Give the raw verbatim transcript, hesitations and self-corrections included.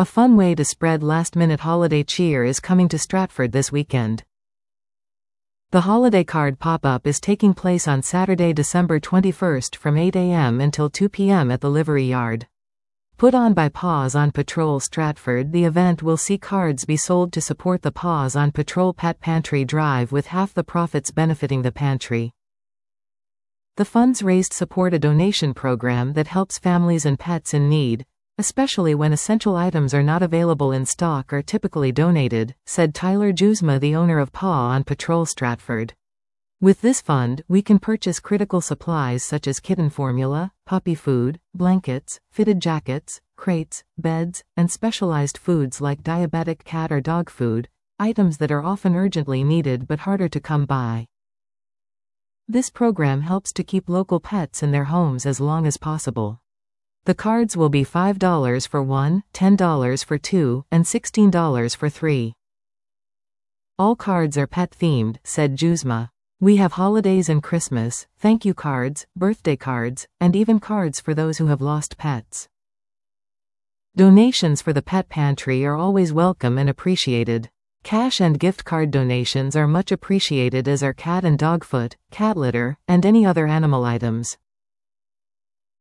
A fun way to spread last-minute holiday cheer is coming to Stratford this weekend. The holiday card pop-up is taking place on Saturday, December twenty-first from eight a m until two p m at the Livery Yard. Put on by Paws on Patrol Stratford, the event will see cards be sold to support the Paws on Patrol Pet Pantry drive, with half the profits benefiting the pantry. The funds raised support a donation program that helps families and pets in need, especially when essential items are not available in stock or typically donated, said Tyler Juzma, the owner of Paw on Patrol Stratford. With this fund, we can purchase critical supplies such as kitten formula, puppy food, blankets, fitted jackets, crates, beds, and specialized foods like diabetic cat or dog food, items that are often urgently needed but harder to come by. This program helps to keep local pets in their homes as long as possible. The cards will be five dollars for one, ten dollars for two, and sixteen dollars for three. All cards are pet-themed, said Juzma. We have holidays and Christmas, thank you cards, birthday cards, and even cards for those who have lost pets. Donations for the pet pantry are always welcome and appreciated. Cash and gift card donations are much appreciated, as are cat and dog food, cat litter, and any other animal items.